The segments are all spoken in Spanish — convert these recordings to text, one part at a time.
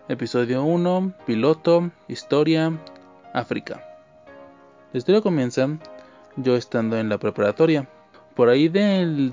Episodio 1, piloto, historia, África. La historia comienza yo estando en la preparatoria. Por ahí del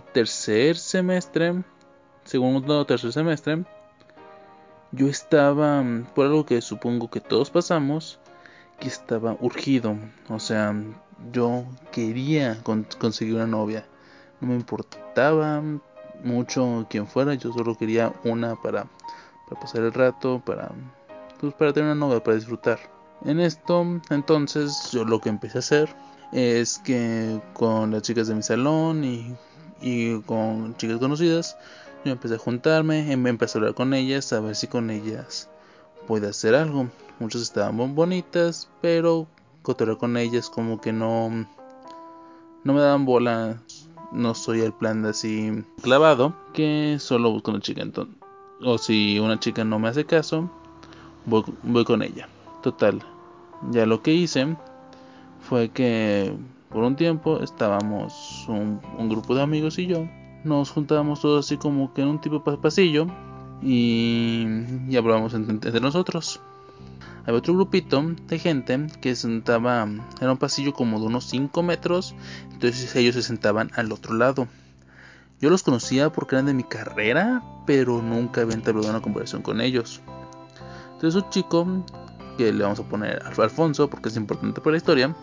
segundo o tercer semestre, yo estaba, por algo que supongo que todos pasamos, que estaba urgido. O sea, yo quería conseguir una novia. No me importaba mucho quién fuera, yo solo quería una para pasar el rato, para tener una novia, para disfrutar. En esto, entonces, yo lo que empecé a hacer es que con las chicas de mi salón y con chicas conocidas, yo empecé a juntarme, empecé a hablar con ellas, a ver si con ellas puede hacer algo. Muchas estaban muy bonitas, pero cotorrear con ellas como que no me daban bola. No soy el plan de así clavado, que solo busco una chica. Entonces, o si una chica no me hace caso, voy con ella. Total, ya lo que hice fue que por un tiempo estábamos un grupo de amigos y yo. Nos juntábamos todos así como que en un tipo de pasillo y hablábamos entre nosotros. Había otro grupito de gente que sentaba, era un pasillo como de unos 5 metros, entonces ellos se sentaban al otro lado. Yo los conocía porque eran de mi carrera, pero nunca había entablado una conversación con ellos. Entonces un chico, que le vamos a poner Alfonso porque es importante para la historia,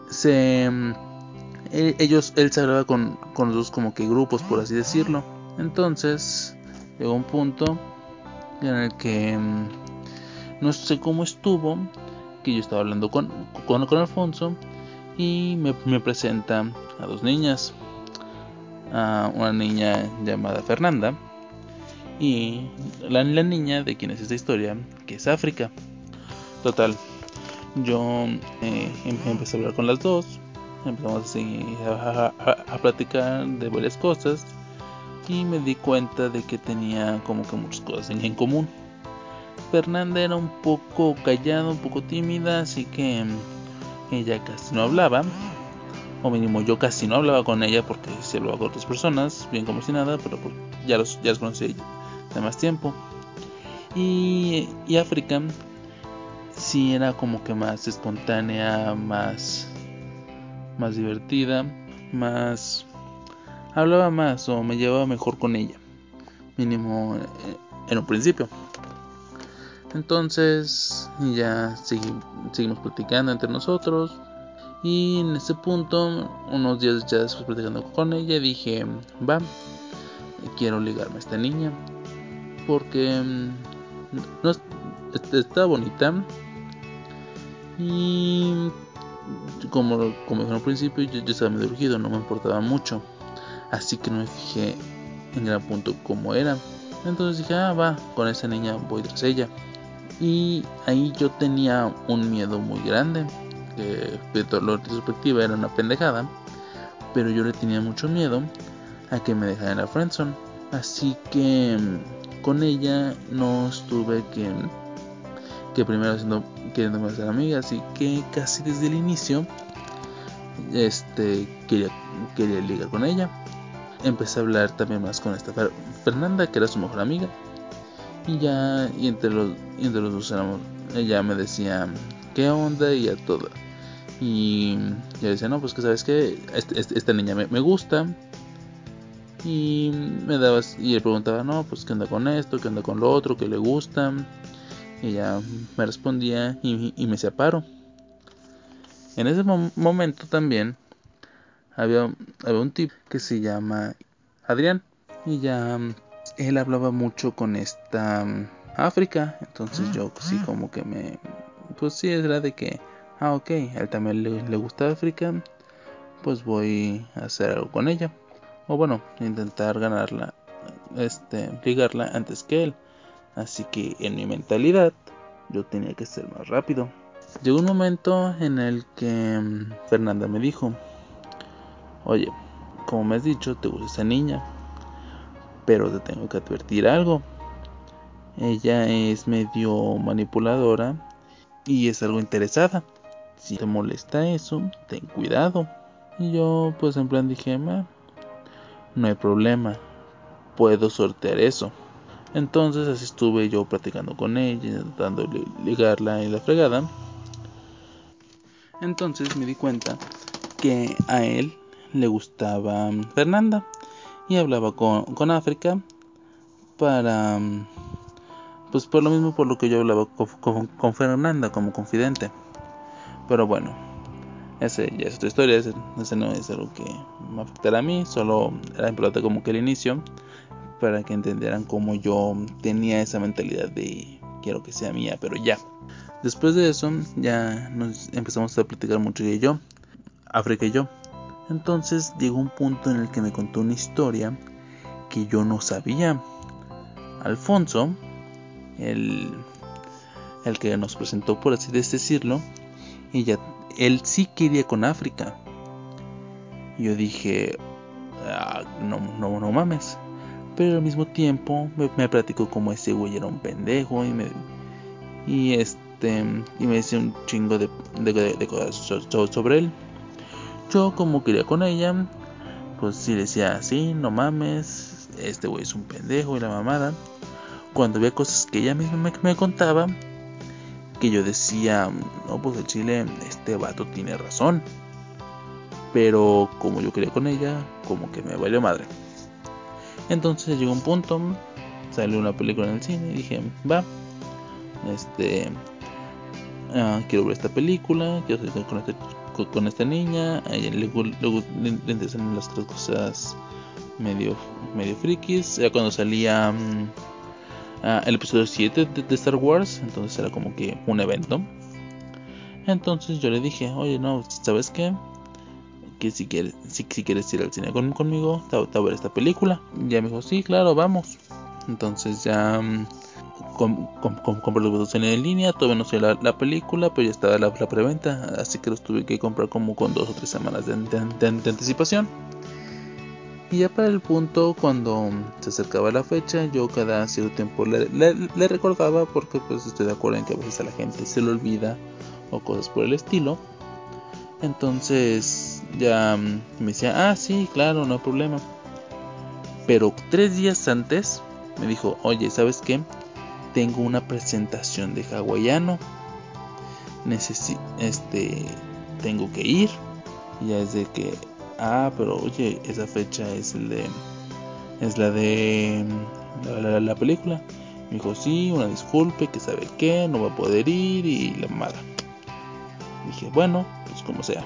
él se hablaba con los dos como que grupos, por así decirlo. Entonces llegó un punto en el que no sé cómo estuvo, que yo estaba hablando con Alfonso y me presenta a dos niñas, a una niña llamada Fernanda y la niña de quien es esta historia, que es África. Total, yo empecé a hablar con las dos, empezamos así a platicar de varias cosas y me di cuenta de que tenía como que muchas cosas en común. Fernanda era un poco callada, un poco tímida, así que ella casi no hablaba, o mínimo yo casi no hablaba con ella porque se hablaba con otras personas, bien como si nada, pero ya los conocí de más tiempo. Y África sí era como que más espontánea, más divertida, más hablaba más o me llevaba mejor con ella, mínimo en un principio. Entonces ya seguimos platicando entre nosotros y en ese punto, unos días ya después platicando con ella, dije, va, quiero ligarme a esta niña porque no está bonita y como dije al principio, yo estaba medio urgido, no me importaba mucho, así que no me fijé en gran punto cómo era. Entonces dije, va, con esa niña voy tras ella. Y ahí yo tenía un miedo muy grande, que de todo lo retrospectiva era una pendejada, pero yo le tenía mucho miedo a que me dejara en la friendzone. Así que con ella no estuve que primero queriéndome hacer amiga, así que casi desde el inicio quería ligar con ella. Empecé a hablar también más con esta Fernanda, que era su mejor amiga, y entre los dos ella me decía qué onda y a todo, y yo decía, no, pues que sabes que esta niña me gusta, y y le preguntaba, no, pues qué onda con esto, qué onda con lo otro, qué le gusta, y ella me respondía y me hacía paro. En ese momento también había un tipo que se llama Adrián, y ya él hablaba mucho con esta África. Entonces yo sí como que pues sí, era de que ok, a él también le gusta África, pues voy a hacer algo con ella, o bueno, intentar ganarla, ligarla antes que él. Así que en mi mentalidad yo tenía que ser más rápido. Llegó un momento en el que Fernanda me dijo, oye, como me has dicho, te gusta esa niña, pero te tengo que advertir algo. Ella es medio manipuladora y es algo interesada. Si te molesta eso, ten cuidado. Y yo pues en plan dije, no hay problema, puedo sortear eso. Entonces así estuve yo platicando con ella, dándole ligarla y la fregada. Entonces me di cuenta que a él le gustaba Fernanda y hablaba con África para, pues por lo mismo por lo que yo hablaba con Fernanda como confidente. Pero bueno, ese ya es otra historia, ese no es algo que me afectará a mí, solo era importante como que el inicio, para que entendieran cómo yo tenía esa mentalidad de quiero que sea mía, pero ya. Después de eso, ya nos empezamos a platicar mucho ella y yo, África y yo. Entonces llegó un punto en el que me contó una historia que yo no sabía. Alfonso, el que nos presentó, por así decirlo, él sí quería con África. Y yo dije, no mames. Pero al mismo tiempo me platicó como ese güey era un pendejo y me decía un chingo de cosas sobre él. Yo como quería con ella, pues sí decía, sí, no mames, este güey es un pendejo y la mamada. Cuando había cosas que ella misma me contaba, que yo decía, no, pues el chile, este vato tiene razón. Pero como yo quería con ella, como que me valió madre. Entonces llegó un punto, salió una película en el cine y dije, va, quiero ver esta película, quiero salir con esta niña, a ella le interesan las tres cosas medio frikis. Era cuando salía el episodio 7 de Star Wars, entonces era como que un evento. Entonces yo le dije, oye, no, ¿sabes qué? Que si quieres ir al cine conmigo, te voy a ver esta película. Y ya me dijo, sí, claro, vamos. Entonces ya compré los boletos en línea, todavía no sé la película, pero ya estaba la preventa, así que los tuve que comprar como con 2 o 3 semanas de anticipación. Y ya para el punto, cuando se acercaba la fecha, yo cada cierto tiempo le recordaba, porque pues estoy de acuerdo en que a veces a la gente se le olvida o cosas por el estilo. Entonces ya me decía, sí, claro, no hay problema. Pero 3 días antes me dijo, oye, ¿sabes qué? Tengo una presentación de hawaiano, tengo que ir. Y ya es de que, pero oye, esa fecha es la de la película. Me dijo, sí, una disculpe, que sabe qué, no va a poder ir y la mala. Dije, bueno, pues como sea.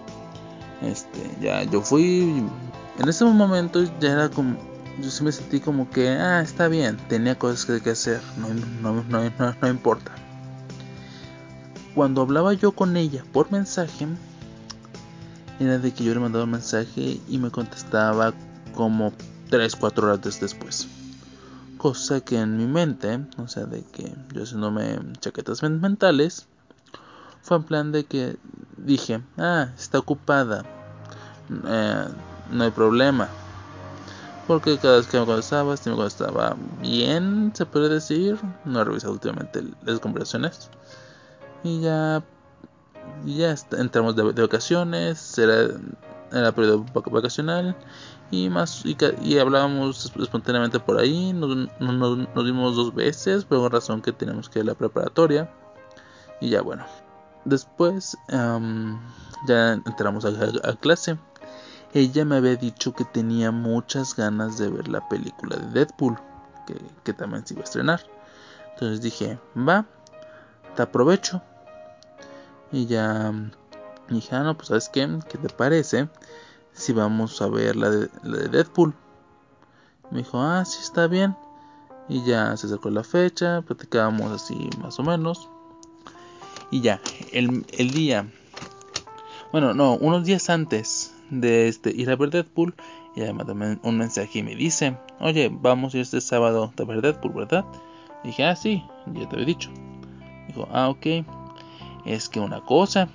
Ya yo fui. En ese momento ya era como, yo sí me sentí como que, está bien, tenía cosas que hacer, no importa. Cuando hablaba yo con ella por mensaje, era de que yo le mandaba un mensaje y me contestaba como 3-4 horas después. Cosa que en mi mente, o sea, de que yo haciéndome chaquetas mentales, fue en plan de que dije, está ocupada, no hay problema. Porque cada vez que me contestaba bien, se puede decir. No he revisado últimamente las conversaciones. Y ya entramos de vacaciones, era periodo vacacional y hablábamos espontáneamente por ahí. Nos vimos 2 veces por una razón que teníamos que ir a la preparatoria. Y ya bueno, después ya entramos a clase. Ella me había dicho que tenía muchas ganas de ver la película de Deadpool, que también se iba a estrenar. Entonces dije, va, te aprovecho. Y ya dije, no, pues ¿sabes qué? ¿Qué te parece si vamos a ver la de Deadpool? Me dijo, sí, está bien. Y ya se acercó la fecha, platicábamos así más o menos. Y ya, el día, bueno, no, unos días antes de ir a ver Deadpool, ella me mandó un mensaje y me dice, oye, vamos a ir este sábado a ver Deadpool, ¿verdad? Y dije, sí, ya te había dicho. Dijo, ok, es que una cosa,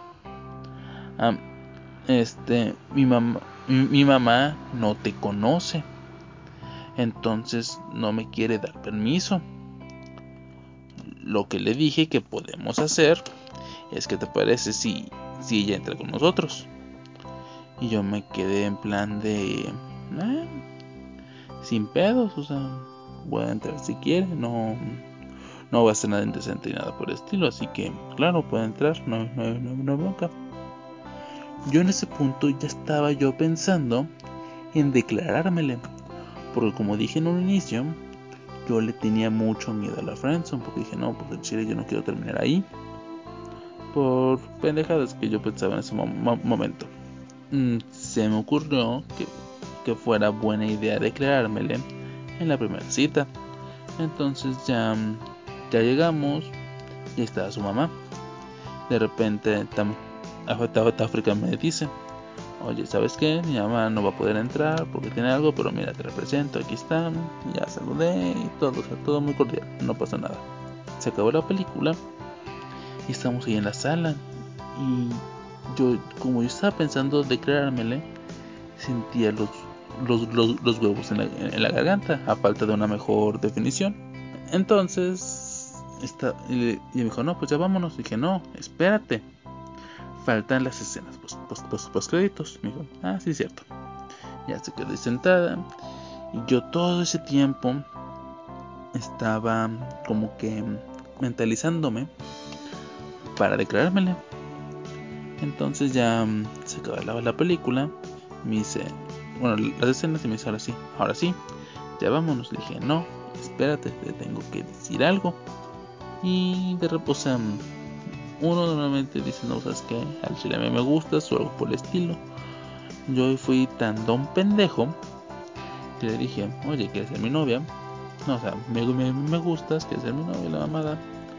mi mamá no te conoce, entonces no me quiere dar permiso. Lo que le dije que podemos hacer es que te parece si ella entra con nosotros. Y yo me quedé en plan de sin pedos, o sea, puede entrar si quiere, no va a ser nada indecente ni nada por el estilo, así que claro, puede entrar, no bronca. Yo en ese punto ya estaba yo pensando en declarármele, porque como dije en un inicio, yo le tenía mucho miedo a la friendzone, porque dije, no, pues en Chile yo no quiero terminar ahí, por pendejadas que yo pensaba en ese momento. Se me ocurrió que fuera buena idea declarármele en la primera cita. Entonces ya llegamos y estaba su mamá. De repente África me dice, oye, ¿sabes qué? Mi mamá no va a poder entrar porque tiene algo, pero mira, te represento, aquí está. Ya saludé y todo, o sea, todo muy cordial, no pasa nada. Se acabó la película y estamos ahí en la sala. Y como yo estaba pensando declarármele, sentía los huevos en la garganta, a falta de una mejor definición. Entonces, y me dijo, no, pues ya vámonos. Dije, no, espérate, faltan las escenas post créditos. Me dijo, sí, cierto. Ya se quedó sentada y yo todo ese tiempo estaba como que mentalizándome para declarármele. Entonces ya se acabó la película. Me dice, bueno, las escenas, y me dice, ahora sí, ya vámonos. Le dije, no, espérate, te tengo que decir algo. Y de repente, o sea, uno normalmente dice, no, ¿sabes qué? Al chile a mí me gustas o algo por el estilo. Yo fui tan don pendejo que le dije, oye, ¿quieres ser mi novia? No, o sea, me gustas, ¿quieres ser mi novia? La mamada.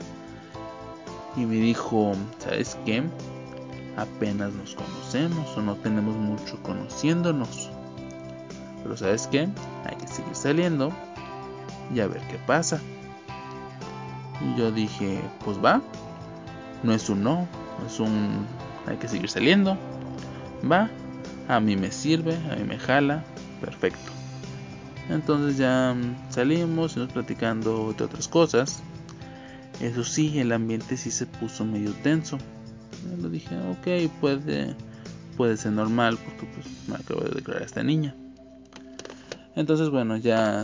Y me dijo, ¿sabes qué? Apenas nos conocemos o no tenemos mucho conociéndonos. Pero ¿sabes qué? Hay que seguir saliendo y a ver qué pasa. Y yo dije, pues va. No es un no, es un hay que seguir saliendo. Va, a mí me sirve, a mí me jala, perfecto. Entonces ya salimos y nos platicando de otras cosas. Eso sí, el ambiente sí se puso medio tenso. Yo dije, ok, puede ser normal porque pues me acabo de declarar a esta niña. Entonces bueno, ya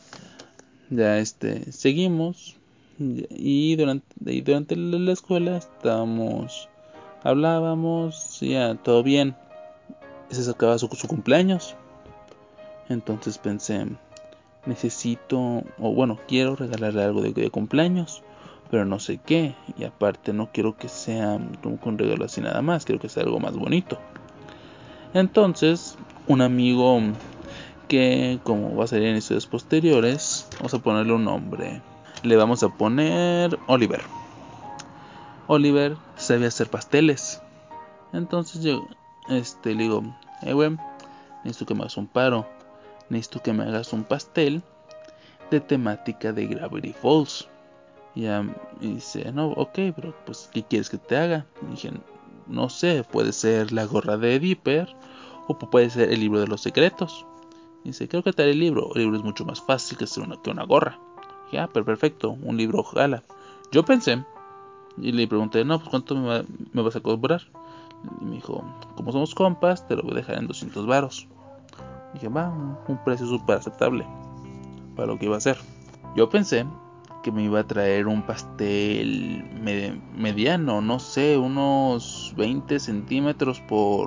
seguimos y durante la escuela hablábamos, ya todo bien. Se acercaba su cumpleaños, entonces pensé, quiero regalarle algo de cumpleaños, pero no sé qué, y aparte no quiero que sea como un regalo así nada más, quiero que sea algo más bonito. Entonces un amigo que como va a salir en estudios posteriores, vamos a ponerle un nombre, le vamos a poner Oliver. Oliver sabía hacer pasteles. Entonces yo le digo, güey, necesito que me hagas un paro. Necesito que me hagas un pastel de temática de Gravity Falls. Y dice, no, ok, pero pues, ¿qué quieres que te haga? Y dije, no sé, puede ser la gorra de Dipper o puede ser el libro de los secretos. Y dice, creo que te haré el libro. El libro es mucho más fácil que una gorra. Y dije, pero perfecto, un libro jala. Yo pensé, y le pregunté, no, pues ¿cuánto me vas a cobrar? Y me dijo, como somos compas, te lo voy a dejar en 200 varos. Dije, va, un precio súper aceptable para lo que iba a hacer. Yo pensé que me iba a traer un pastel mediano, no sé, unos 20 centímetros por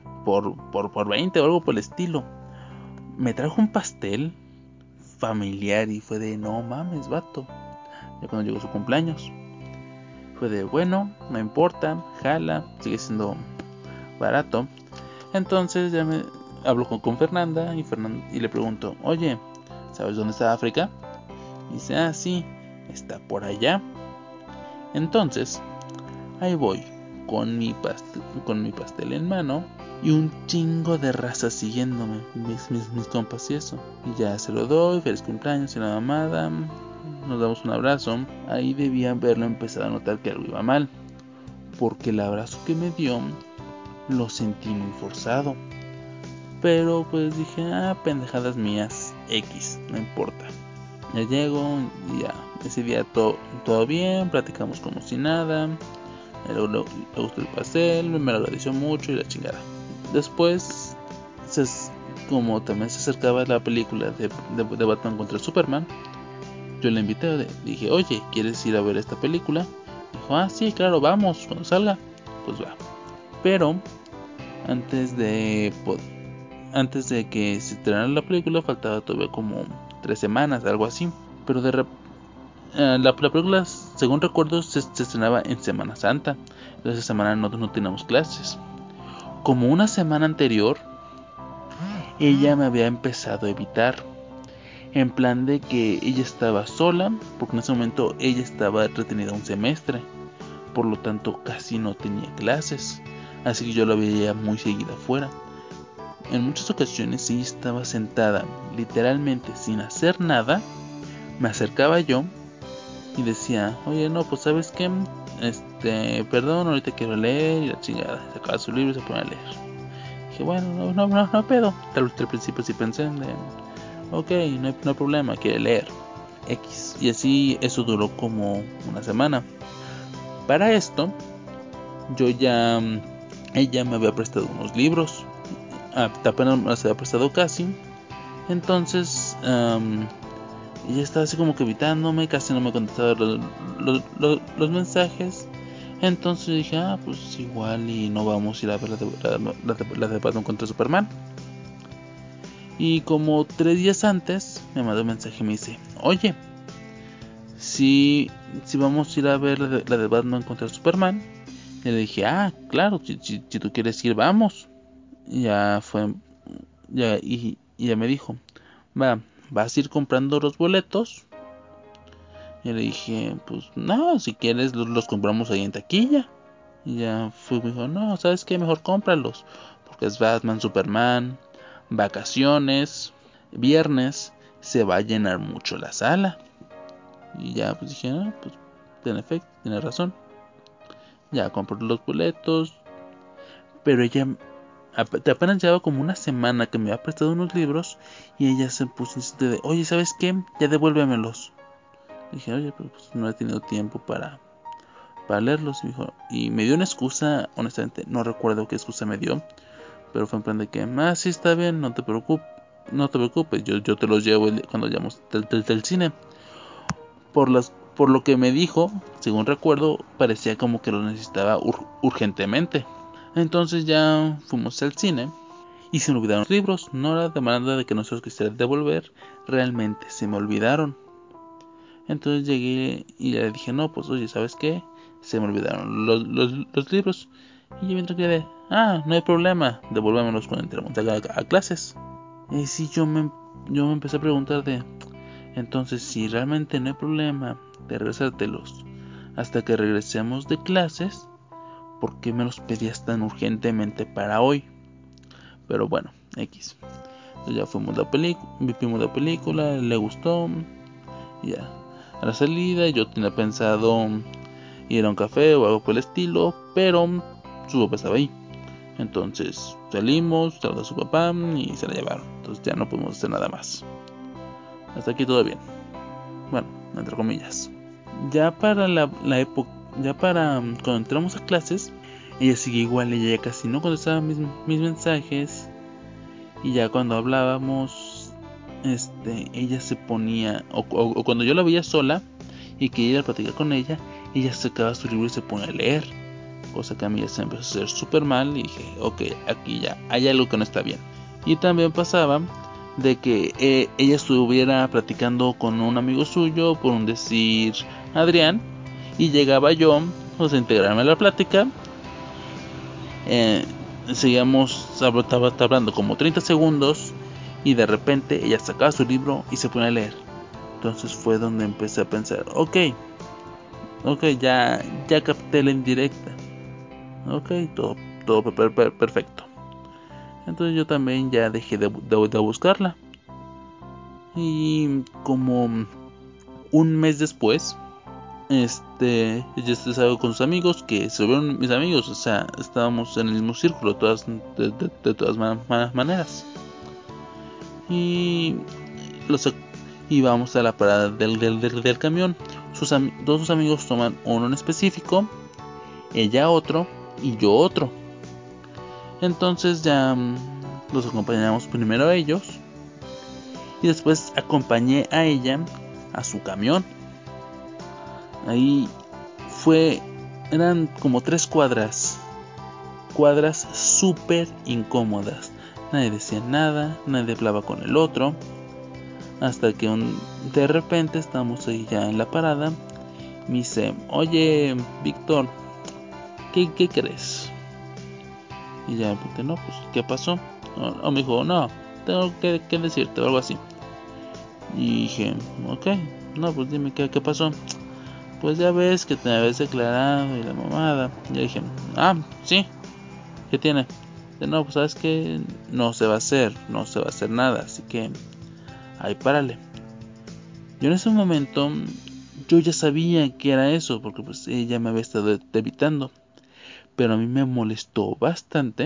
20 o algo por el estilo. Me trajo un pastel familiar y fue de, no mames, vato. Ya cuando llegó su cumpleaños, fue de, bueno, no importa, jala, sigue siendo barato. Entonces ya me hablo con Fernanda y le pregunto, oye, ¿sabes dónde está África? Y dice, sí, está por allá. Entonces, ahí voy, con mi pastel en mano y un chingo de raza siguiéndome, mis compas y eso. Y ya se lo doy, feliz cumpleaños y la mamada, nos damos un abrazo. Ahí debía haberlo empezado a notar que algo iba mal, porque el abrazo que me dio lo sentí muy forzado. Pero pues dije, pendejadas mías, X, no importa. Ya llego y ya, ese día todo bien, platicamos como si nada. Le gustó el pastel, me lo agradeció mucho y la chingada. Después, como también se acercaba la película de Batman contra Superman, yo le invité, dije, oye, ¿quieres ir a ver esta película? Dijo, sí, claro, vamos, cuando salga, pues va. Pero antes de que se estrenara la película faltaba todavía como 3 semanas, algo así. Pero la película, según recuerdo, se estrenaba en Semana Santa. Entonces esa semana no teníamos clases. Como una semana anterior, ella me había empezado a evitar. En plan de que ella estaba sola, porque en ese momento ella estaba retenida un semestre. Por lo tanto casi no tenía clases. Así que yo la veía muy seguida afuera. En muchas ocasiones ella estaba sentada literalmente sin hacer nada. Me acercaba yo y decía, oye, no, pues ¿sabes qué? Perdón, ahorita quiero leer, y la chingada. Sacaba su libro y se pone a leer. Dije, bueno, no pedo. Tal vez al principio sí pensé, ok, no hay problema, quiere leer. X. Y así eso duró como una semana. Para esto, ella me había prestado unos libros. Apenas me los había prestado casi. Entonces, ella estaba así como que evitándome, casi no me contestaba los mensajes. Entonces dije, pues igual y no vamos a ir a ver la de Batman contra Superman. Y como 3 días antes me mandó un mensaje y me dice, oye, si vamos a ir a ver la de Batman contra Superman. Y le dije, claro, si tú quieres ir, vamos. Y ya fue, y ya me dijo, vas a ir comprando los boletos. Y le dije, pues no, si quieres los compramos ahí en taquilla. Y ya me dijo, no, ¿sabes qué? Mejor cómpralos. Porque es Batman, Superman, vacaciones, viernes, se va a llenar mucho la sala. Y ya pues dije, pues en efecto, tiene razón. Ya compré los boletos. Pero ella apenas llevaba como una semana que me había prestado unos libros. Y ella se puso insistente de, oye, ¿sabes qué? Ya devuélvemelos. Dije, oye, pero pues no he tenido tiempo para leerlos. Y me dio una excusa, honestamente, no recuerdo qué excusa me dio. Pero fue en plan de que, sí está bien, no te preocupes, yo te los llevo cuando llegamos del cine. Por lo que me dijo, según recuerdo, parecía como que lo necesitaba urgentemente. Entonces ya fuimos al cine y se me olvidaron los libros. No era demanda de que nosotros quisiera devolver, realmente se me olvidaron. Entonces llegué y le dije, no, pues oye, ¿sabes qué? Se me olvidaron los libros. Y yo mientras quedé, no hay problema, devuélvemelos cuando entremos a clases. Y sí, yo me empecé a preguntar entonces si realmente no hay problema de regresártelos hasta que regresemos de clases, ¿por qué me los pedías tan urgentemente para hoy? Pero bueno, X. Entonces ya vimos la película, le gustó, y ya. A la salida yo tenía pensado ir a un café o algo por el estilo, pero su papá estaba ahí. Entonces salimos, salga su papá y se la llevaron. Entonces ya no pudimos hacer nada más. Hasta aquí todo bien. Bueno, entre comillas. Ya para la época, ya para cuando entramos a clases, ella sigue igual, ella ya casi no contestaba mis mensajes. Y ya cuando hablábamos, ella se ponía, o cuando yo la veía sola y quería ir a platicar con ella sacaba su libro y se ponía a leer. Cosa que a mí ya se me empezó a hacer súper mal y dije, ok, aquí ya hay algo que no está bien. Y también pasaba de que ella estuviera platicando con un amigo suyo, por un decir Adrián, y llegaba yo, a integrarme a la plática. Seguíamos hablando como 30 segundos y de repente ella sacaba su libro y se pone a leer. Entonces fue donde empecé a pensar, ok, ya capté la indirecta. Ok, todo perfecto. Entonces yo también ya dejé de buscarla. Y como un mes después, ella estaba con sus amigos, que se volvieron mis amigos, o sea, estábamos en el mismo círculo de todas maneras. Y íbamos a la parada del camión. Todos sus amigos toman uno en específico, ella otro y yo otro. Entonces ya los acompañamos primero a ellos y después acompañé a ella a su camión. Ahí eran como 3 cuadras súper incómodas. Nadie decía nada, nadie hablaba con el otro, hasta que de repente estamos ahí ya en la parada. Me dice, oye Víctor, ¿qué crees? Y ya pregunté, no, pues ¿qué pasó? O me dijo, no, tengo que decirte o algo así. Y dije, ok, no, pues dime qué pasó. Pues ya ves que te habías declarado y la mamada. Y dije, sí, ¿qué tiene? No, pues sabes que no se va a hacer nada, así que ahí párale. Yo en ese momento, yo ya sabía que era eso, porque pues ella me había estado evitando. Pero a mí me molestó bastante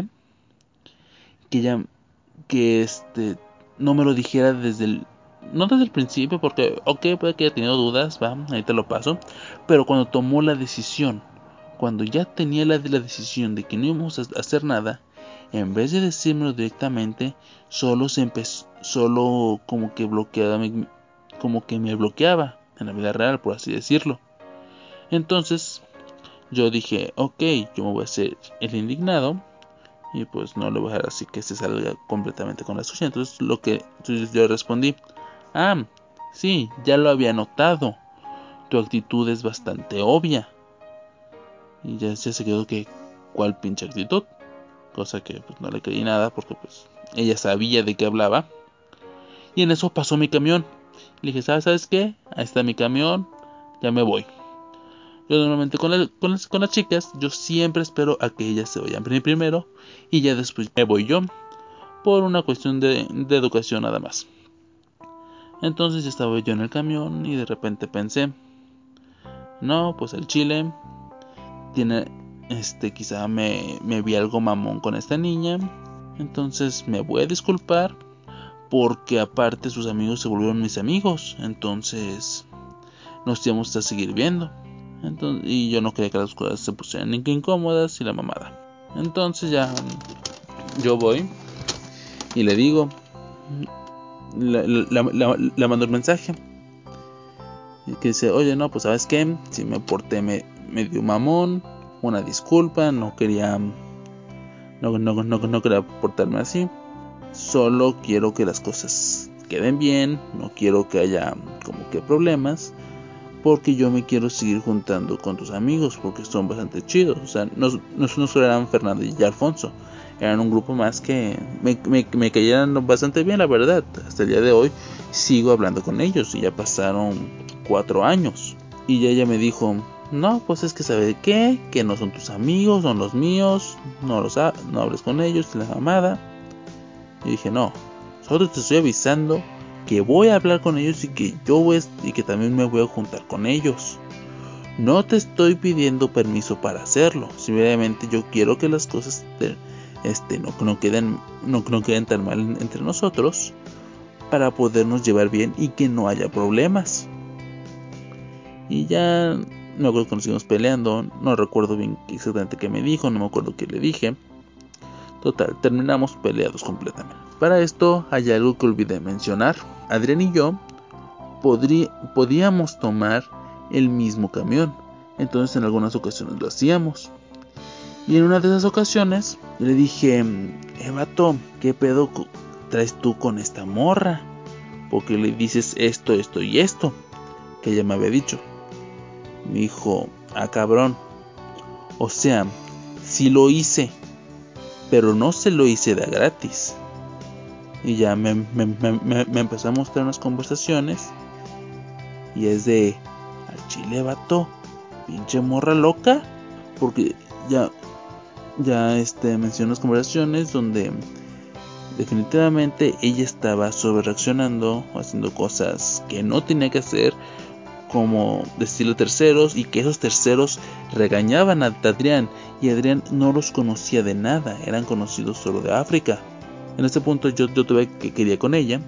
que no me lo dijera no desde el principio, porque puede que haya tenido dudas, ahí te lo paso, pero cuando tomó la decisión, cuando ya tenía la decisión de que no íbamos a hacer nada, en vez de decírmelo directamente, solo como que me bloqueaba en la vida real, por así decirlo. Entonces yo dije, yo me voy a hacer el indignado y pues no le voy a dejar así que se salga completamente con la suya. Entonces yo respondí, sí, ya lo había notado, tu actitud es bastante obvia. Y ya se quedó que, ¿cuál pinche actitud? Cosa que pues no le creí nada, porque pues ella sabía de qué hablaba. Y en eso pasó mi camión. Le dije, ¿sabes qué? Ahí está mi camión, ya me voy. Yo normalmente con las chicas, yo siempre espero a que ellas se vayan primero y ya después me voy yo, por una cuestión de educación nada más. Entonces ya estaba yo en el camión y de repente pensé, no, pues el chile tiene, quizá me vi algo mamón con esta niña, entonces me voy a disculpar, porque aparte sus amigos se volvieron mis amigos, entonces nos íbamos a seguir viendo. Y yo no quería que las cosas se pusieran incómodas y la mamada. Entonces ya yo voy y le digo, le mando el mensaje que dice, oye, no, pues sabes qué, si me porté medio mamón, una disculpa, no quería portarme así, solo quiero que las cosas queden bien, no quiero que haya como que problemas, porque yo me quiero seguir juntando con tus amigos, porque son bastante chidos. O sea, no solo eran Fernando y Alfonso, eran un grupo más que me cayeron bastante bien, la verdad. Hasta el día de hoy sigo hablando con ellos y ya pasaron 4 años. Y ella me dijo, no, pues es que ¿sabe qué? Que no son tus amigos, son los míos, no hables con ellos, la mamada. Y dije, no, solo te estoy avisando que voy a hablar con ellos y que también me voy a juntar con ellos. No te estoy pidiendo permiso para hacerlo, simplemente yo quiero que las cosas no queden tan mal entre nosotros, para podernos llevar bien y que no haya problemas. Y ya me acuerdo que nos seguimos peleando, no recuerdo bien exactamente qué me dijo, no me acuerdo qué le dije. Total, terminamos peleados completamente. Para esto hay algo que olvidé mencionar. Adrián y yo podíamos tomar el mismo camión, entonces en algunas ocasiones lo hacíamos. Y en una de esas ocasiones le dije, vato, ¿qué pedo traes tú con esta morra? Porque le dices esto y esto, que ella me había dicho. Me dijo, cabrón, o sea, sí lo hice, pero no se lo hice de gratis. Y ya me empezó a mostrar unas conversaciones. Y es de, al chile, vato, pinche morra loca. Porque ya mencionó unas conversaciones donde definitivamente ella estaba sobre reaccionando, haciendo cosas que no tenía que hacer, como decirle a terceros, y que esos terceros regañaban a Adrián, y Adrián no los conocía de nada, eran conocidos solo de África. En este punto yo tuve que quería con ella,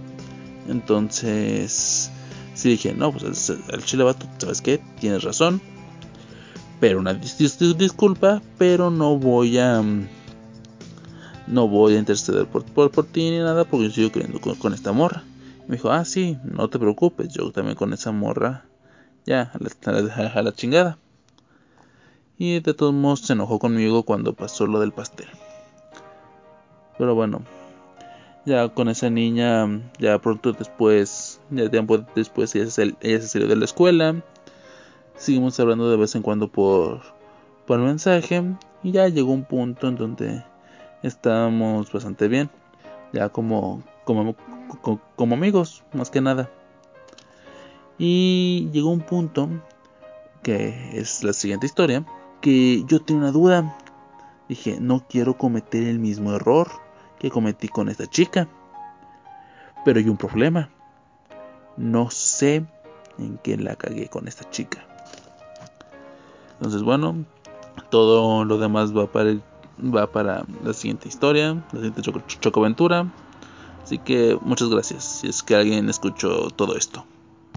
entonces sí dije, no, pues al chile, vato, ¿sabes qué? Tienes razón, pero una disculpa, pero no voy a interceder por ti ni nada, porque yo sigo creyendo con esta morra. Me dijo, sí, no te preocupes, yo también con esa morra, ya, a la chingada. Y de todos modos se enojó conmigo cuando pasó lo del pastel. Pero bueno, ya con esa niña, ya pronto después, ya tiempo después ella se salió de la escuela. Seguimos hablando de vez en cuando por mensaje. Y ya llegó un punto en donde estábamos bastante bien. Ya como amigos, más que nada. Y llegó un punto, que es la siguiente historia, que yo tenía una duda. Dije, no quiero cometer el mismo error que cometí con esta chica. Pero hay un problema. No sé en qué la cagué con esta chica. Entonces, bueno, todo lo demás va para la siguiente historia, la siguiente chocoaventura. Así que muchas gracias si es que alguien escuchó todo esto.